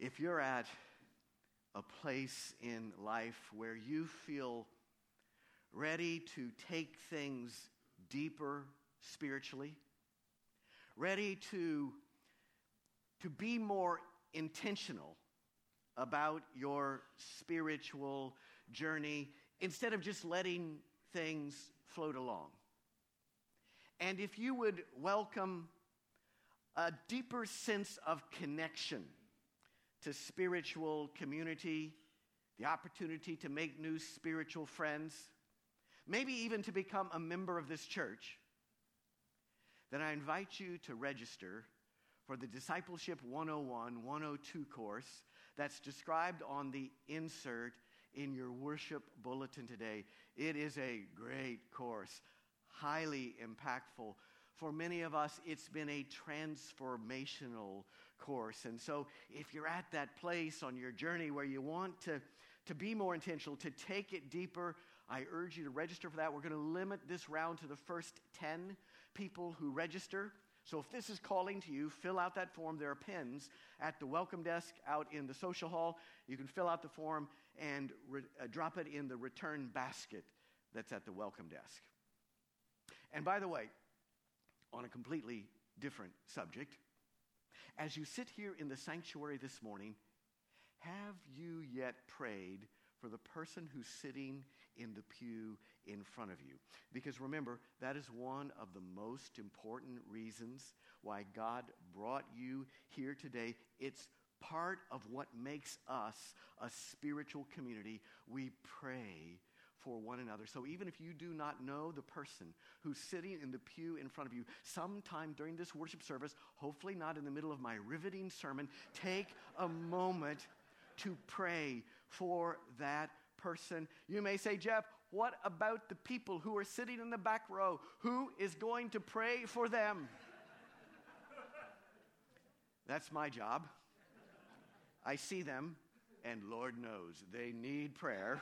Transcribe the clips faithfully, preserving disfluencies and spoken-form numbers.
If you're at a place in life where you feel ready to take things deeper spiritually, ready to, to be more intentional about your spiritual journey instead of just letting things float along. And if you would welcome a deeper sense of connection to spiritual community, the opportunity to make new spiritual friends, maybe even to become a member of this church, then I invite you to register for the Discipleship one oh one, one oh two course that's described on the insert in your worship bulletin today. It is a great course, highly impactful. For many of us, it's been a transformational course. And so if you're at that place on your journey where you want to, to be more intentional, to take it deeper, I urge you to register for that. We're going to limit this round to the first ten people who register. So if this is calling to you, fill out that form. There are pens at the welcome desk out in the social hall. You can fill out the form and re- uh, drop it in the return basket that's at the welcome desk. And by the way, on a completely different subject, as you sit here in the sanctuary this morning, have you yet prayed for the person who's sitting in the pew in front of you? Because remember, that is one of the most important reasons why God brought you here today. It's part of what makes us a spiritual community. We pray for one another. So even if you do not know the person who's sitting in the pew in front of you, sometime during this worship service, hopefully not in the middle of my riveting sermon, take a moment to pray for that person. You may say, Jeff, what about the people who are sitting in the back row? Who is going to pray for them? That's my job. I see them, and Lord knows they need prayer.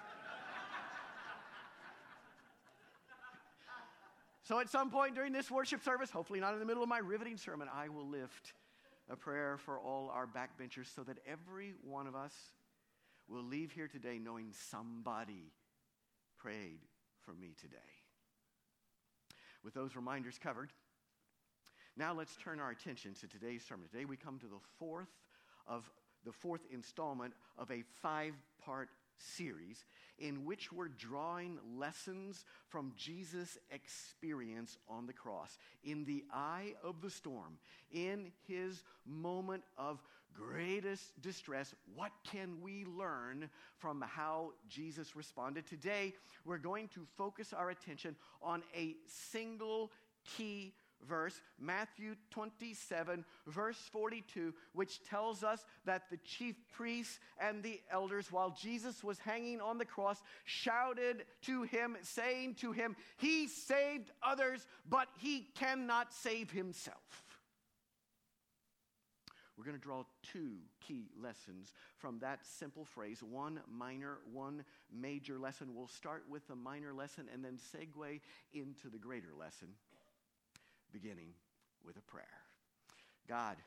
So at some point during this worship service, hopefully not in the middle of my riveting sermon, I will lift a prayer for all our backbenchers so that every one of us will leave here today knowing somebody prayed for me today. With those reminders covered, now let's turn our attention to today's sermon. Today we come to the fourth of the fourth installment of a five-part series in which we're drawing lessons from Jesus' experience on the cross. In the eye of the storm, in his moment of greatest distress, what can we learn from how Jesus responded? Today, we're going to focus our attention on a single key verse, Matthew twenty-seven, verse forty-two, which tells us that the chief priests and the elders, while Jesus was hanging on the cross, shouted to him, saying to him, "He saved others, but he cannot save himself." We're going to draw two key lessons from that simple phrase, one minor, one major lesson. We'll start with the minor lesson and then segue into the greater lesson, beginning with a prayer. God,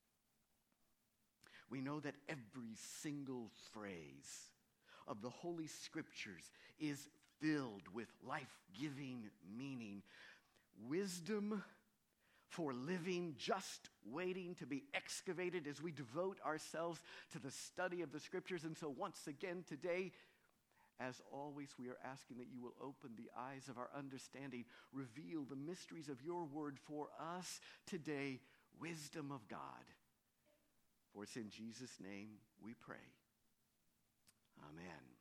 we know that every single phrase of the Holy Scriptures is filled with life-giving meaning, wisdom for living, just waiting to be excavated as we devote ourselves to the study of the Scriptures. And so once again today, as always, we are asking that you will open the eyes of our understanding, reveal the mysteries of your word for us today, wisdom of God. For it's in Jesus' name we pray. Amen.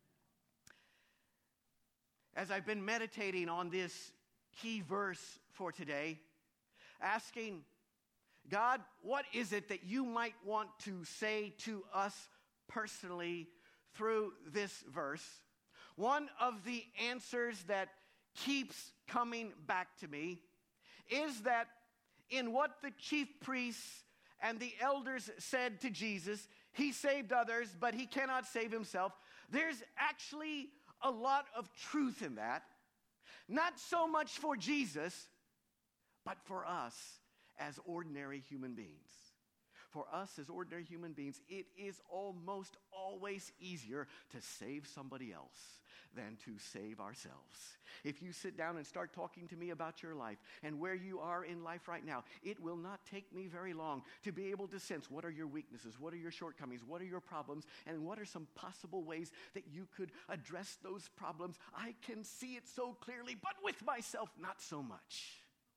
As I've been meditating on this key verse for today, asking, God, what is it that you might want to say to us personally through this verse? One of the answers that keeps coming back to me is that in what the chief priests and the elders said to Jesus, he saved others, but he cannot save himself, there's actually a lot of truth in that. Not so much for Jesus, but for us as ordinary human beings. for us as ordinary human beings, it is almost always easier to save somebody else than to save ourselves. If you sit down and start talking to me about your life and where you are in life right now, it will not take me very long to be able to sense what are your weaknesses, what are your shortcomings, what are your problems, and what are some possible ways that you could address those problems. I can see it so clearly, but with myself, not so much.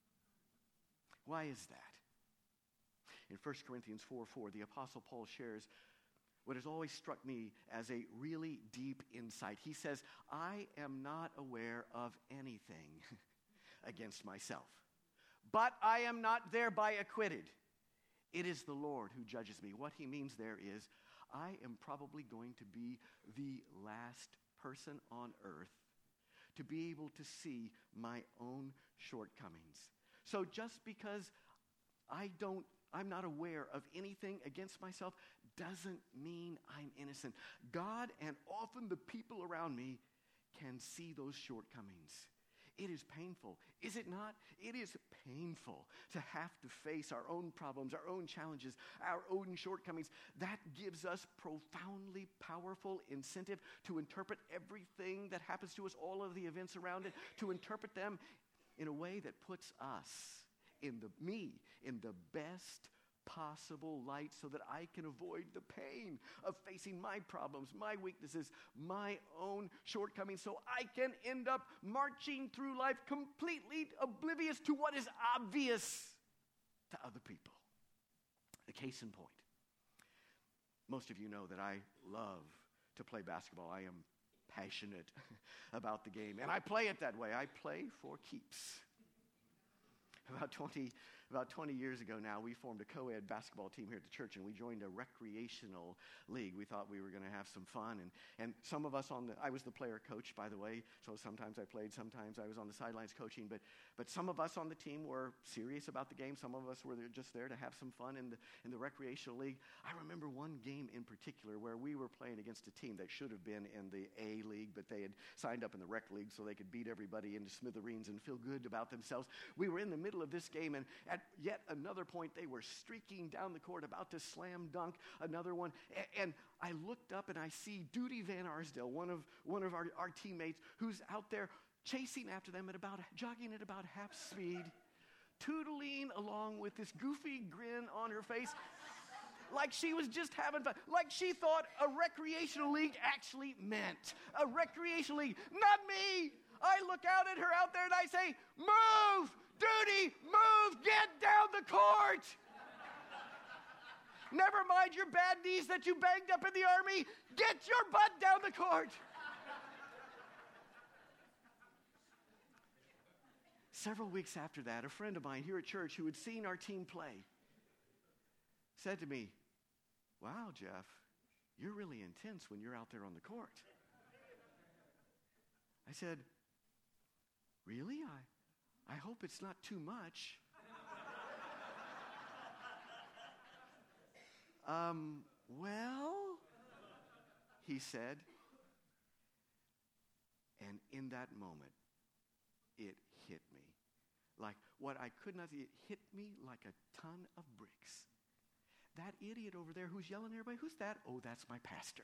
Why is that? In First Corinthians four four, the Apostle Paul shares what has always struck me as a really deep insight. He says, I am not aware of anything against myself, but I am not thereby acquitted. It is the Lord who judges me. What he means there is, I am probably going to be the last person on earth to be able to see my own shortcomings. So just because I don't, I'm not aware of anything against myself doesn't mean I'm innocent. God and often the people around me can see those shortcomings. It is painful, is it not? It is painful to have to face our own problems, our own challenges, our own shortcomings. That gives us profoundly powerful incentive to interpret everything that happens to us, all of the events around it, to interpret them in a way that puts us, in the me, in the best possible light so that I can avoid the pain of facing my problems, my weaknesses, my own shortcomings, so I can end up marching through life completely oblivious to what is obvious to other people. The case in point. Most of you know that I love to play basketball. I am passionate about the game, and I play it that way. I play for keeps. About twenty, about twenty years ago now, we formed a co-ed basketball team here at the church, and we joined a recreational league. We thought we were going to have some fun, and, and some of us on the, I was the player coach, by the way, so sometimes I played, sometimes I was on the sidelines coaching, but, but some of us on the team were serious about the game. Some of us were there, just there to have some fun in the, in the recreational league. I remember one game in particular where we were playing against a team that should have been in the A league, but they had signed up in the rec league so they could beat everybody into smithereens and feel good about themselves. We were in the middle of this game, and at yet another point, they were streaking down the court, about to slam dunk another one. And, and I looked up, and I see Duty Van Arsdale, one of one of our, our teammates, who's out there chasing after them at about jogging at about half speed, tootling along with this goofy grin on her face, like she was just having fun, like she thought a recreational league actually meant a recreational league. Not me. I look out at her out there, and I say, "Move! Duty, move, get down the court. Never mind your bad knees that you banged up in the army. Get your butt down the court." Several weeks after that, a friend of mine here at church who had seen our team play said to me, "Wow, Jeff, you're really intense when you're out there on the court." I said, "Really? I I hope it's not too much." um, well, he said, and in that moment, it hit me. Like what I could not see, it hit me like a ton of bricks. That idiot over there who's yelling at everybody, who's that? Oh, that's my pastor.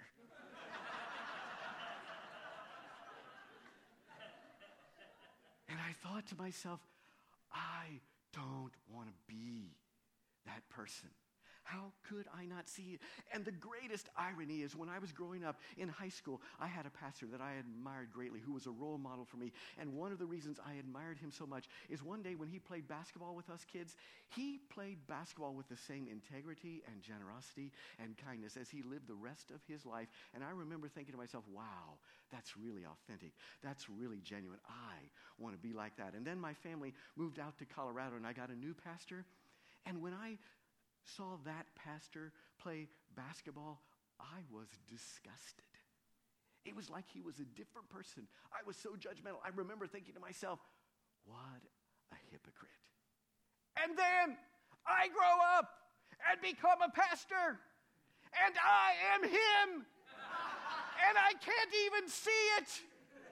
And I thought to myself, I don't want to be that person. How could I not see it? And the greatest irony is when I was growing up in high school, I had a pastor that I admired greatly who was a role model for me. And one of the reasons I admired him so much is one day when he played basketball with us kids, he played basketball with the same integrity and generosity and kindness as he lived the rest of his life. And I remember thinking to myself, wow, that's really authentic. That's really genuine. I want to be like that. And then my family moved out to Colorado, and I got a new pastor. And when I saw that pastor play basketball, I was disgusted. It was like he was a different person. I was so judgmental. I remember thinking to myself, what a hypocrite. And then I grow up and become a pastor, and I am him, and I can't even see it.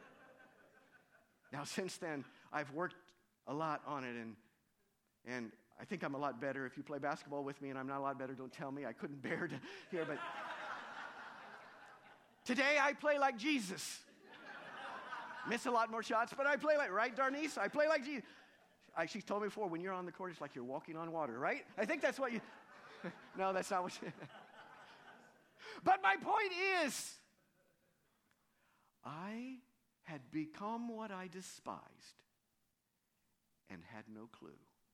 Now, since then, I've worked a lot on it, and and I think I'm a lot better. If you play basketball with me and I'm not a lot better, don't tell me. I couldn't bear to hear, but today I play like Jesus. Miss a lot more shots, but I play like, right, Darnice? I play like Jesus. I, she's told me before, when you're on the court, it's like you're walking on water, right? I think that's what you, no, that's not what you, but my point is, I had become what I despised and had no clue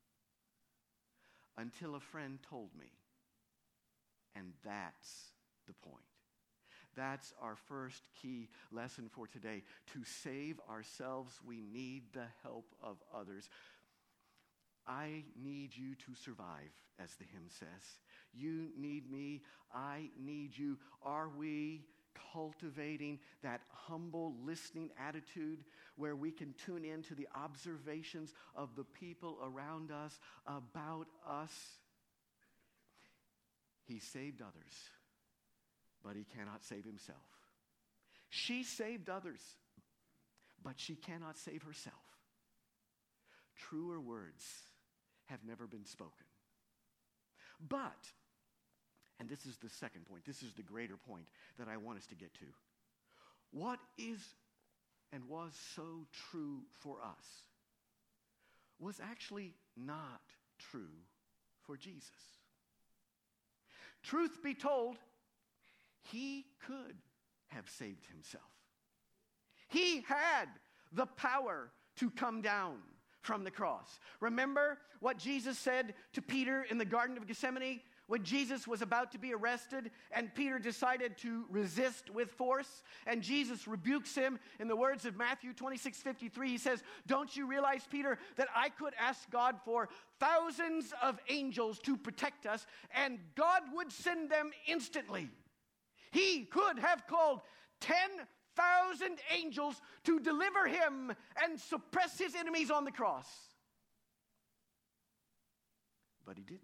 until a friend told me. And that's the point. That's our first key lesson for today. To save ourselves, we need the help of others. I need you to survive, as the hymn says. You need me. I need you. Are we cultivating that humble listening attitude where we can tune into the observations of the people around us about us? He saved others, but he cannot save himself. She saved others, but she cannot save herself. Truer words have never been spoken. But, and this is the second point, this is the greater point that I want us to get to. What is and was so true for us was actually not true for Jesus. Truth be told, he could have saved himself. He had the power to come down from the cross. Remember what Jesus said to Peter in the Garden of Gethsemane when Jesus was about to be arrested and Peter decided to resist with force, and Jesus rebukes him in the words of Matthew twenty-six fifty-three. He says, "Don't you realize, Peter, that I could ask God for thousands of angels to protect us, and God would send them instantly? He could have called ten thousand angels to deliver him and suppress his enemies on the cross." But he didn't.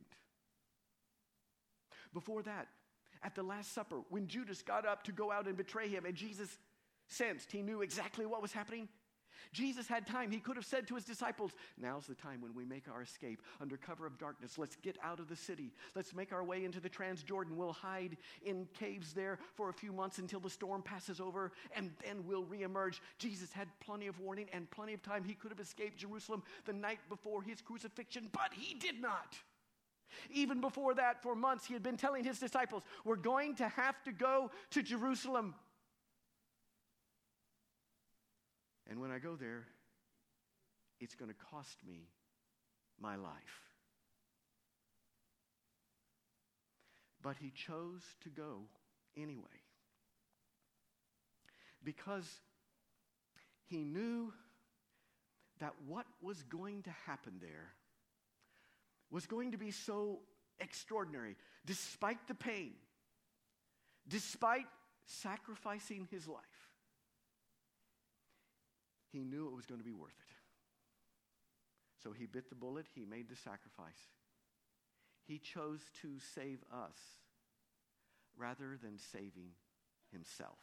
Before that, at the Last Supper, when Judas got up to go out and betray him, and Jesus sensed, he knew exactly what was happening. Jesus had time. He could have said to his disciples, "Now's the time when we make our escape under cover of darkness. Let's get out of the city. Let's make our way into the Transjordan. We'll hide in caves there for a few months until the storm passes over, and then we'll reemerge." Jesus had plenty of warning and plenty of time. He could have escaped Jerusalem the night before his crucifixion, but he did not. Even before that, for months, he had been telling his disciples, "We're going to have to go to Jerusalem. And when I go there, it's going to cost me my life." But he chose to go anyway, because he knew that what was going to happen there was going to be so extraordinary. Despite the pain, despite sacrificing his life, he knew it was going to be worth it. So he bit the bullet. He made the sacrifice. He chose to save us rather than saving himself.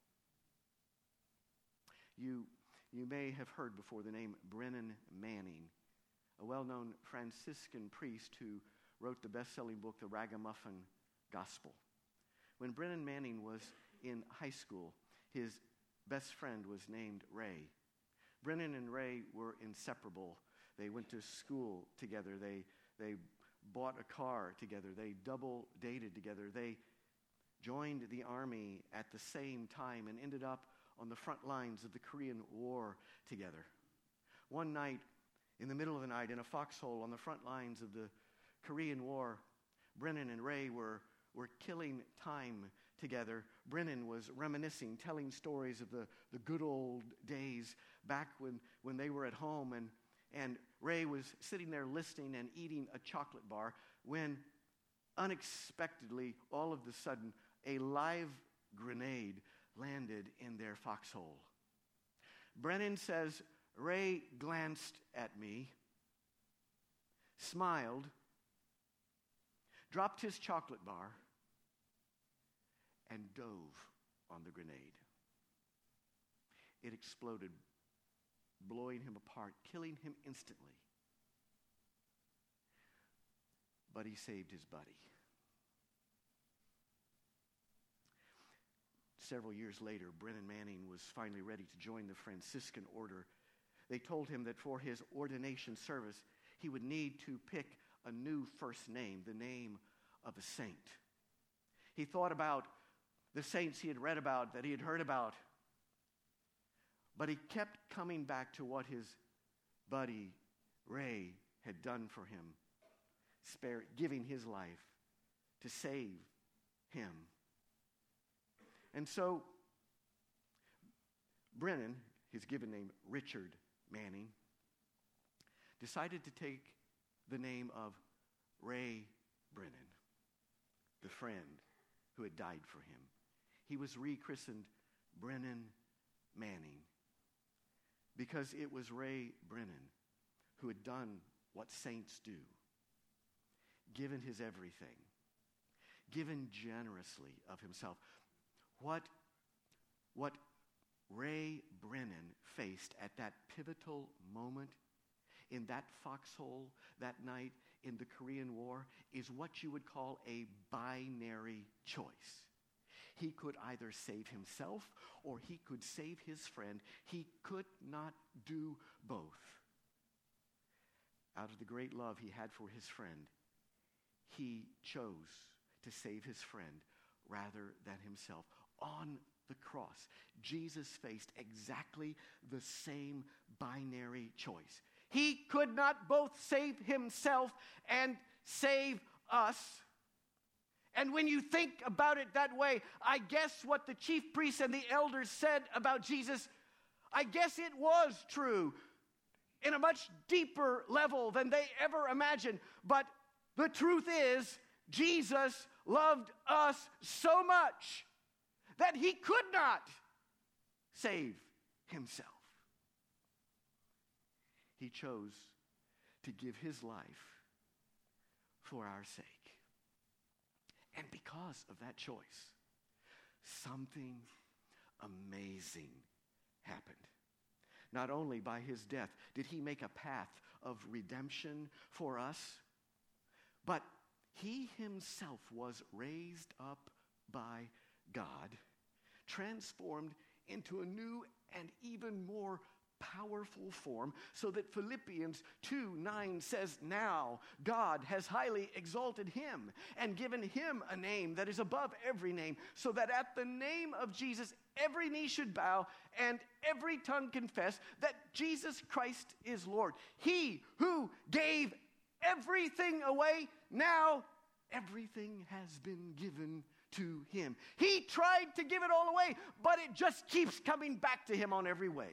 You, you may have heard before the name Brennan Manning, a well-known Franciscan priest who wrote the best-selling book, The Ragamuffin Gospel. When Brennan Manning was in high school, his best friend was named Ray. Brennan and Ray were inseparable. They went to school together. They, they bought a car together. They double dated together. They joined the army at the same time and ended up on the front lines of the Korean War together. One night, in the middle of the night, in a foxhole on the front lines of the Korean War, Brennan and Ray were, were killing time together. Brennan was reminiscing, telling stories of the, the good old days back when, when they were at home, and, and Ray was sitting there listening and eating a chocolate bar when unexpectedly, all of a sudden, a live grenade landed in their foxhole. Brennan says, "Ray glanced at me, smiled, dropped his chocolate bar, and dove on the grenade. It exploded, blowing him apart, killing him instantly. but he saved his buddy. Several years later, Brennan Manning was finally ready to join the Franciscan order. They told him that for his ordination service, he would need to pick a new first name, the name of a saint. He thought about the saints he had read about, that he had heard about, but he kept coming back to what his buddy Ray had done for him, spare, giving his life to save him. And so, Brennan, his given name Richard Manning, decided to take the name of Ray Brennan, the friend who had died for him. He was rechristened Brennan Manning because it was Ray Brennan who had done what saints do, given his everything, given generously of himself. What, what Ray Brennan faced at that pivotal moment in that foxhole that night in the Korean War is what you would call a binary choice. He could either save himself or he could save his friend. He could not do both. Out of the great love he had for his friend, he chose to save his friend rather than himself. On the cross, Jesus faced exactly the same binary choice. He could not both save himself and save us. And when you think about it that way, I guess what the chief priests and the elders said about Jesus, I guess it was true in a much deeper level than they ever imagined. But the truth is, Jesus loved us so much that he could not save himself. He chose to give his life for our sake. And because of that choice, something amazing happened. Not only by his death did he make a path of redemption for us, but he himself was raised up by God, transformed into a new and even more powerful form, so that Philippians two nine says, now God has highly exalted him and given him a name that is above every name, so that at the name of Jesus every knee should bow and every tongue confess that Jesus Christ is Lord. He who gave everything away, now everything has been given to him. He tried to give it all away, but it just keeps coming back to him on every wave.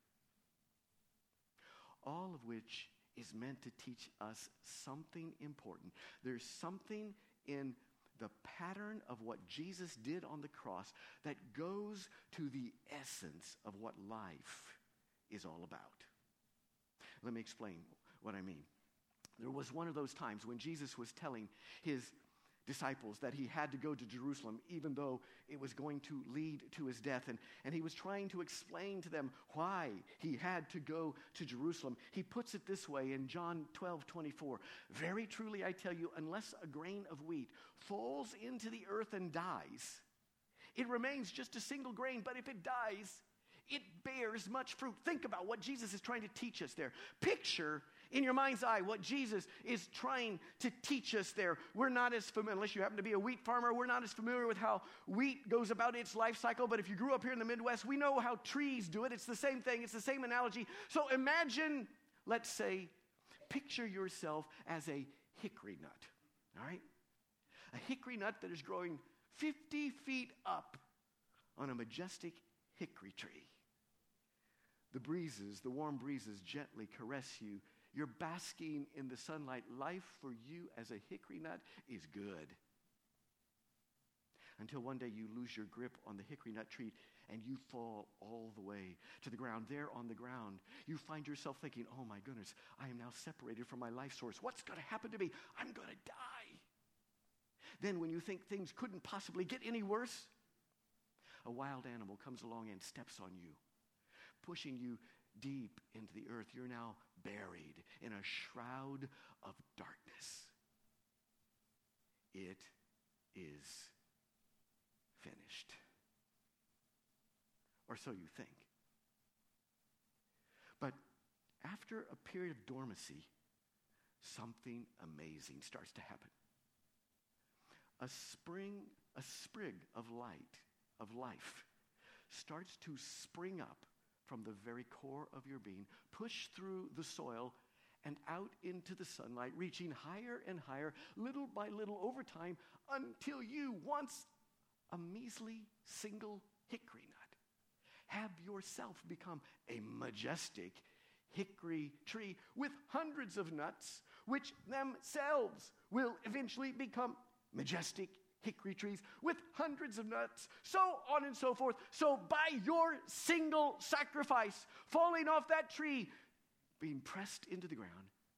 All of which is meant to teach us something important. There's something in the pattern of what Jesus did on the cross that goes to the essence of what life is all about. Let me explain what I mean. There was one of those times when Jesus was telling his disciples that he had to go to Jerusalem, even though it was going to lead to his death. And, and he was trying to explain to them why he had to go to Jerusalem. He puts it this way in John twelve twenty-four. Very truly I tell you, unless a grain of wheat falls into the earth and dies, it remains just a single grain. But if it dies, it bears much fruit. Think about what Jesus is trying to teach us there. Picture in your mind's eye what Jesus is trying to teach us there. We're not as familiar, unless you happen to be a wheat farmer, we're not as familiar with how wheat goes about its life cycle. But if you grew up here in the Midwest, we know how trees do it. It's the same thing. It's the same analogy. So imagine, let's say, picture yourself as a hickory nut, all right? A hickory nut that is growing fifty feet up on a majestic hickory tree. The breezes, the warm breezes gently caress you. You're basking in the sunlight. Life for you as a hickory nut is good. Until one day you lose your grip on the hickory nut tree and you fall all the way to the ground. There on the ground, you find yourself thinking, oh my goodness, I am now separated from my life source. What's going to happen to me? I'm going to die. Then when you think things couldn't possibly get any worse, a wild animal comes along and steps on you, pushing you deep into the earth. You're now buried in a shroud of darkness. it is finished. Or so you think. But after a period of dormancy, something amazing starts to happen. A spring, a sprig of light, of life, starts to spring up from the very core of your being, push through the soil and out into the sunlight, reaching higher and higher, little by little over time, until you, once a measly single hickory nut, have yourself become a majestic hickory tree with hundreds of nuts, which themselves will eventually become majestic hickory trees with hundreds of nuts, so on and so forth. So by your single sacrifice, falling off that tree, being pressed into the ground,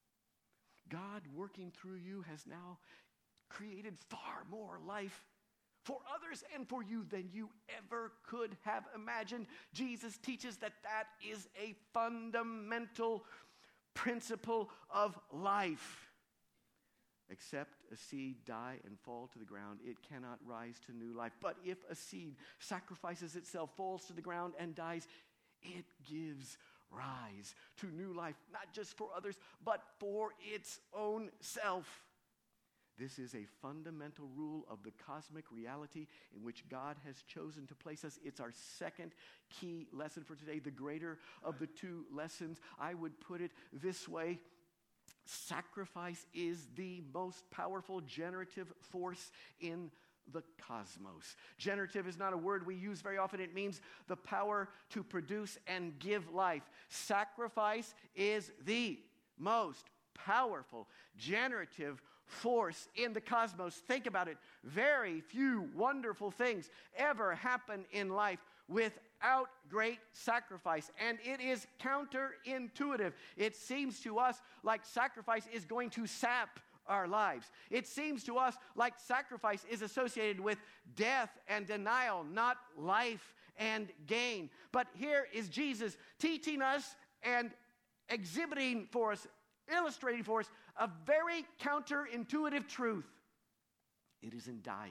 God working through you has now created far more life for others and for you than you ever could have imagined. Jesus teaches that that is a fundamental principle of life. Except a seed die and fall to the ground, it cannot rise to new life. But if a seed sacrifices itself, falls to the ground, and dies, it gives rise to new life, not just for others, but for its own self. This is a fundamental rule of the cosmic reality in which God has chosen to place us. It's our second key lesson for today, the greater of the two lessons. I would put it this way. Sacrifice is the most powerful generative force in the cosmos. Generative is not a word we use very often. It means the power to produce and give life. Sacrifice is the most powerful generative force in the cosmos. Think about it. Very few wonderful things ever happen in life without great sacrifice. And it is counterintuitive. It seems to us like sacrifice is going to sap our lives. It seems to us like sacrifice is associated with death and denial, not life and gain. But here is Jesus teaching us and exhibiting for us, illustrating for us, a very counterintuitive truth. It is in dying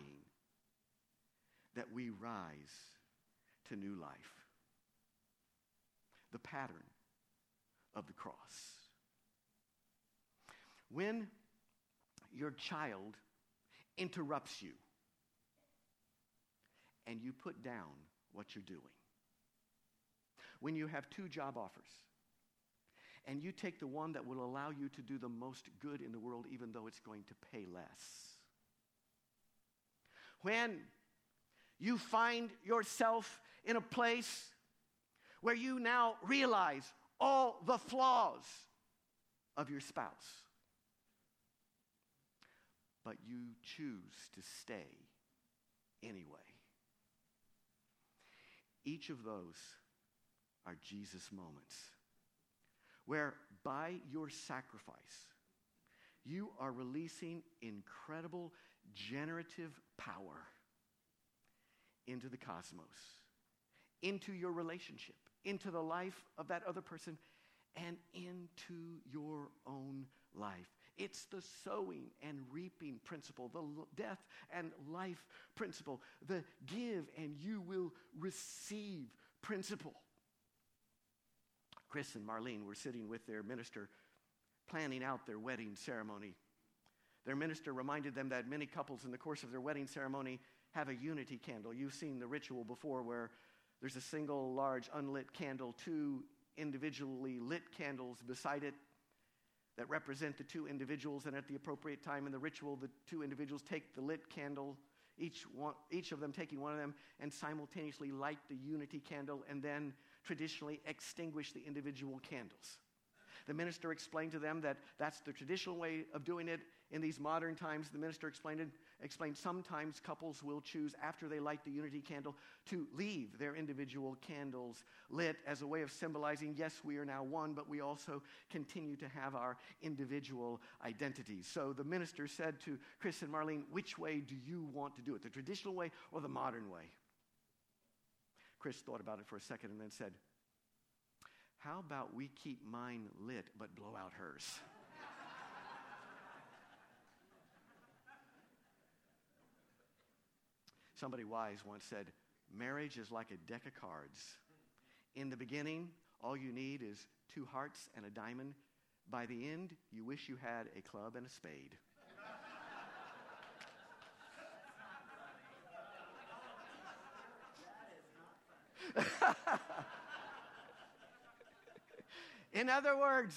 that we rise to new life. The pattern of the cross. When your child interrupts you and you put down what you're doing, when you have two job offers and you take the one that will allow you to do the most good in the world even though it's going to pay less, when you find yourself in a place where you now realize all the flaws of your spouse, but you choose to stay anyway. Each of those are Jesus moments where by your sacrifice, you are releasing incredible generative power into the cosmos, into your relationship, into the life of that other person, and into your own life. It's the sowing and reaping principle, the death and life principle, the give and you will receive principle. Chris and Marlene were sitting with their minister planning out their wedding ceremony. Their minister reminded them that many couples in the course of their wedding ceremony have a unity candle. You've seen the ritual before where there's a single large unlit candle, two individually lit candles beside it that represent the two individuals, and at the appropriate time in the ritual, the two individuals take the lit candle, each one, each of them taking one of them, and simultaneously light the unity candle, and then traditionally extinguish the individual candles. The minister explained to them that that's the traditional way of doing it. In these modern times, the minister explained it, explained sometimes couples will choose, after they light the unity candle, to leave their individual candles lit as a way of symbolizing, yes, we are now one, but we also continue to have our individual identities. So the minister said to Chris and Marlene, which way do you want to do it, the traditional way or the modern way? Chris thought about it for a second and then said, how about we keep mine lit but blow out hers? Somebody wise once said, marriage is like a deck of cards. In the beginning, all you need is two hearts and a diamond. By the end, you wish you had a club and a spade. In other words,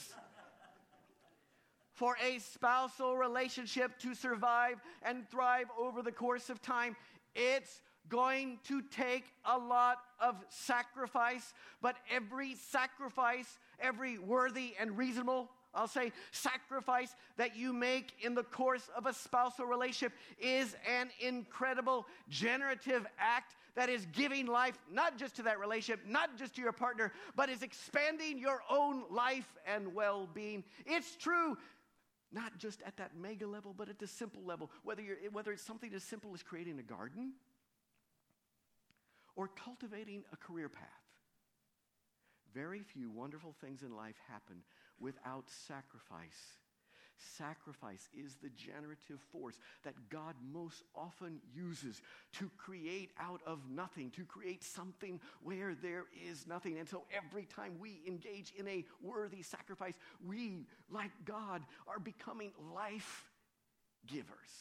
for a spousal relationship to survive and thrive over the course of time, it's going to take a lot of sacrifice, but every sacrifice, every worthy and reasonable, I'll say, sacrifice that you make in the course of a spousal relationship is an incredible generative act that is giving life not just to that relationship, not just to your partner, but is expanding your own life and well-being. It's true, not just at that mega level, but at the simple level. Whether you're, whether it's something as simple as creating a garden or cultivating a career path. Very few wonderful things in life happen without sacrifice. Sacrifice is the generative force that God most often uses to create out of nothing, to create something where there is nothing. And so every time we engage in a worthy sacrifice, we, like God, are becoming life givers.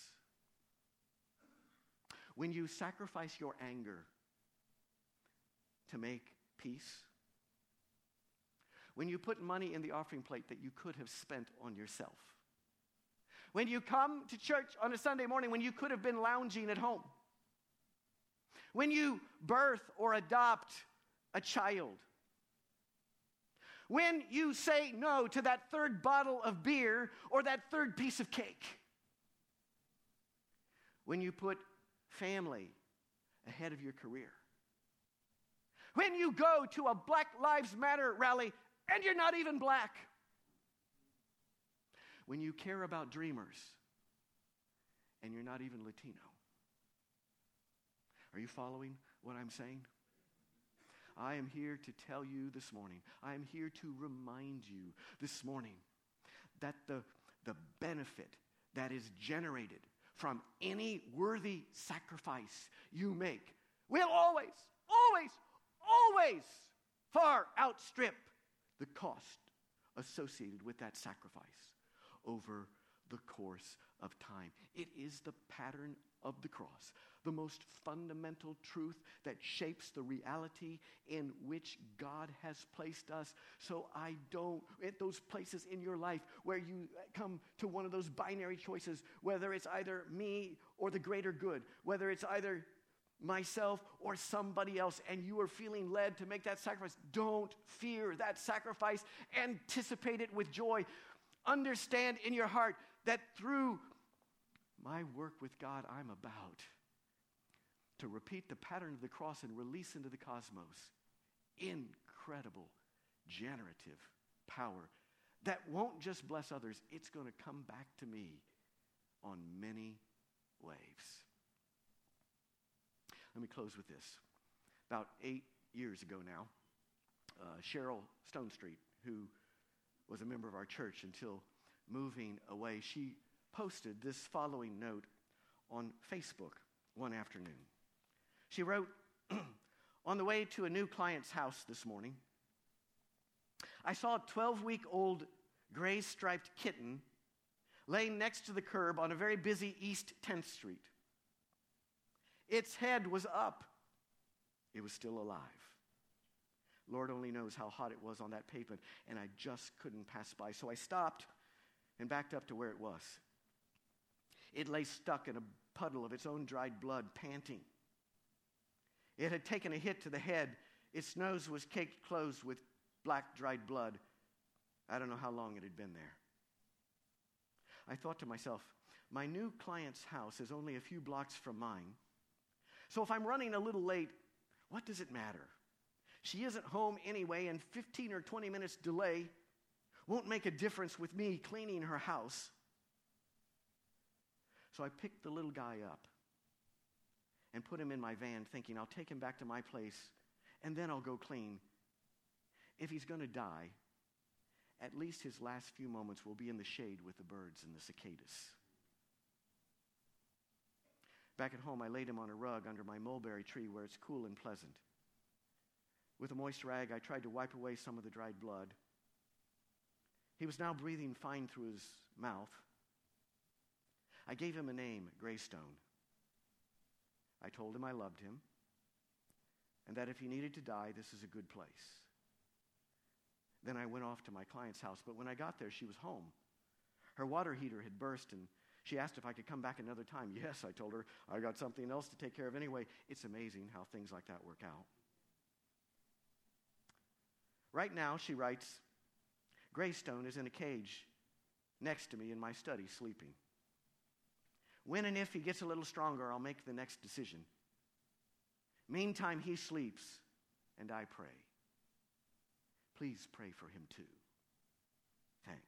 When you sacrifice your anger to make peace, when you put money in the offering plate that you could have spent on yourself, when you come to church on a Sunday morning when you could have been lounging at home, when you birth or adopt a child, when you say no to that third bottle of beer or that third piece of cake, when you put family ahead of your career, when you go to a Black Lives Matter rally and you're not even black, when you care about dreamers and you're not even Latino. Are you following what I'm saying? I am here to tell you this morning, I am here to remind you this morning that the, the benefit that is generated from any worthy sacrifice you make will always, always, always far outstrip the cost associated with that sacrifice over the course of time. It is the pattern of the cross, the most fundamental truth that shapes the reality in which God has placed us. So I don't, at those places in your life where you come to one of those binary choices, whether it's either me or the greater good, whether it's either myself or somebody else, and you are feeling led to make that sacrifice, don't fear that sacrifice. Anticipate it with joy. Understand in your heart that through my work with God, I'm about to repeat the pattern of the cross and release into the cosmos incredible generative power that won't just bless others, it's going to come back to me on many waves. Let me close with this. About eight years ago now, uh, Cheryl Stone Street, who was a member of our church until moving away, she posted this following note on Facebook one afternoon. She wrote, on the way to a new client's house this morning, I saw a twelve-week-old gray-striped kitten laying next to the curb on a very busy East tenth Street. Its head was up. It was still alive. Lord only knows how hot it was on that pavement, and I just couldn't pass by. So I stopped and backed up to where it was. It lay stuck in a puddle of its own dried blood, panting. It had taken a hit to the head. Its nose was caked closed with black dried blood. I don't know how long it had been there. I thought to myself, my new client's house is only a few blocks from mine. So if I'm running a little late, what does it matter? She isn't home anyway, and fifteen or twenty minutes delay won't make a difference with me cleaning her house. So I picked the little guy up and put him in my van, thinking I'll take him back to my place, and then I'll go clean. If he's going to die, at least his last few moments will be in the shade with the birds and the cicadas. Back at home, I laid him on a rug under my mulberry tree where it's cool and pleasant. With a moist rag, I tried to wipe away some of the dried blood. He was now breathing fine through his mouth. I gave him a name, Greystone. I told him I loved him, and that if he needed to die, this is a good place. Then I went off to my client's house, but when I got there, she was home. Her water heater had burst, and she asked if I could come back another time. Yes, I told her, I got something else to take care of anyway. It's amazing how things like that work out. Right now, she writes, Greystone is in a cage next to me in my study, sleeping. When and if he gets a little stronger, I'll make the next decision. Meantime, he sleeps, and I pray. Please pray for him too. Thanks.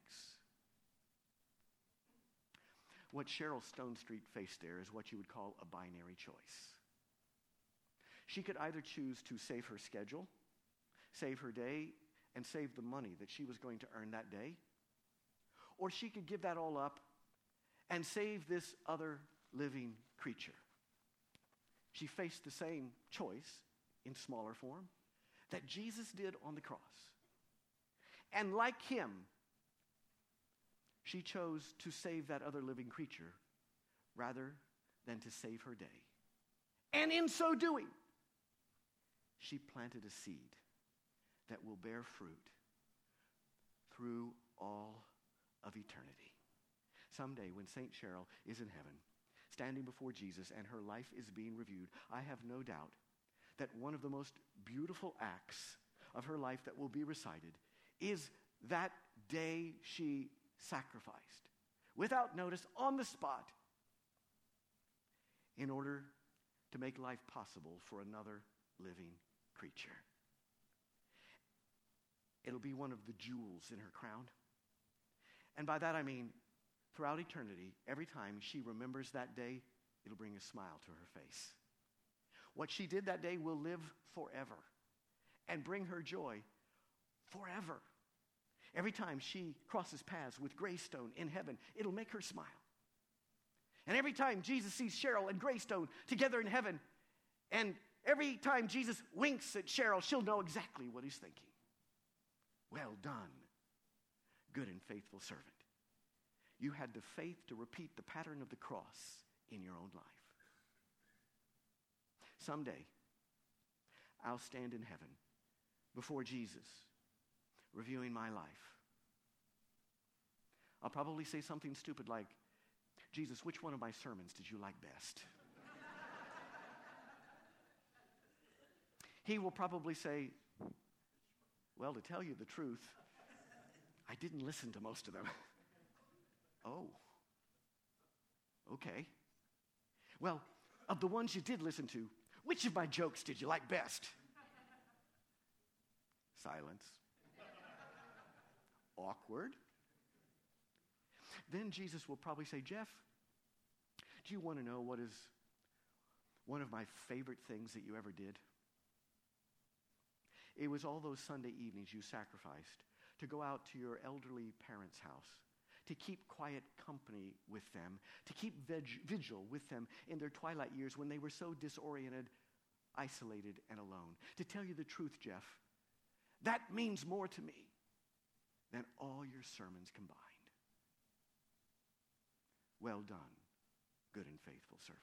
What Cheryl Stonestreet faced there is what you would call a binary choice. She could either choose to save her schedule, save her day, and save the money that she was going to earn that day, or she could give that all up and save this other living creature. She faced the same choice in smaller form that Jesus did on the cross. And like him, she chose to save that other living creature rather than to save her day. And in so doing, she planted a seed that will bear fruit through all of eternity. Someday when Saint Cheryl is in heaven, standing before Jesus and her life is being reviewed, I have no doubt that one of the most beautiful acts of her life that will be recited is that day she sacrificed, without notice, on the spot, in order to make life possible for another living creature. It'll be one of the jewels in her crown. And by that I mean, throughout eternity, every time she remembers that day, it'll bring a smile to her face. What she did that day will live forever and bring her joy forever. Every time she crosses paths with Greystone in heaven, it'll make her smile. And every time Jesus sees Cheryl and Greystone together in heaven, and every time Jesus winks at Cheryl, she'll know exactly what he's thinking. Well done, good and faithful servant. You had the faith to repeat the pattern of the cross in your own life. Someday, I'll stand in heaven before Jesus, reviewing my life. I'll probably say something stupid like, Jesus, which one of my sermons did you like best? He will probably say, well, to tell you the truth, I didn't listen to most of them. Oh, okay. Well, of the ones you did listen to, which of my jokes did you like best? Silence. Awkward. Then Jesus will probably say, Jeff, do you want to know what is one of my favorite things that you ever did? It was all those Sunday evenings you sacrificed to go out to your elderly parents' house, to keep quiet company with them, to keep veg- vigil with them in their twilight years when they were so disoriented, isolated, and alone. To tell you the truth, Jeff, that means more to me than all your sermons combined. Well done, good and faithful servant.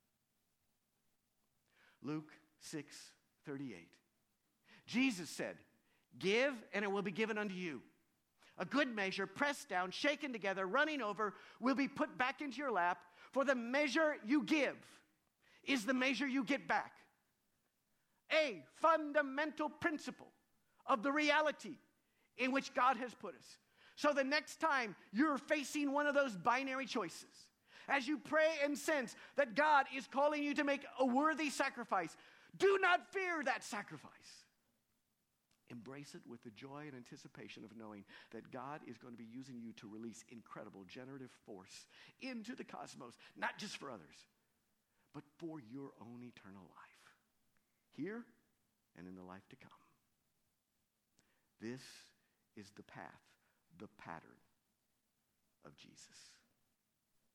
Luke six thirty-eight. Jesus said, give and it will be given unto you. A good measure, pressed down, shaken together, running over, will be put back into your lap. For the measure you give is the measure you get back. A fundamental principle of the reality in which God has put us. So the next time you're facing one of those binary choices, as you pray and sense that God is calling you to make a worthy sacrifice, do not fear that sacrifice. Embrace it with the joy and anticipation of knowing that God is going to be using you to release incredible generative force into the cosmos, not just for others, but for your own eternal life, here and in the life to come. This is the path, the pattern of Jesus.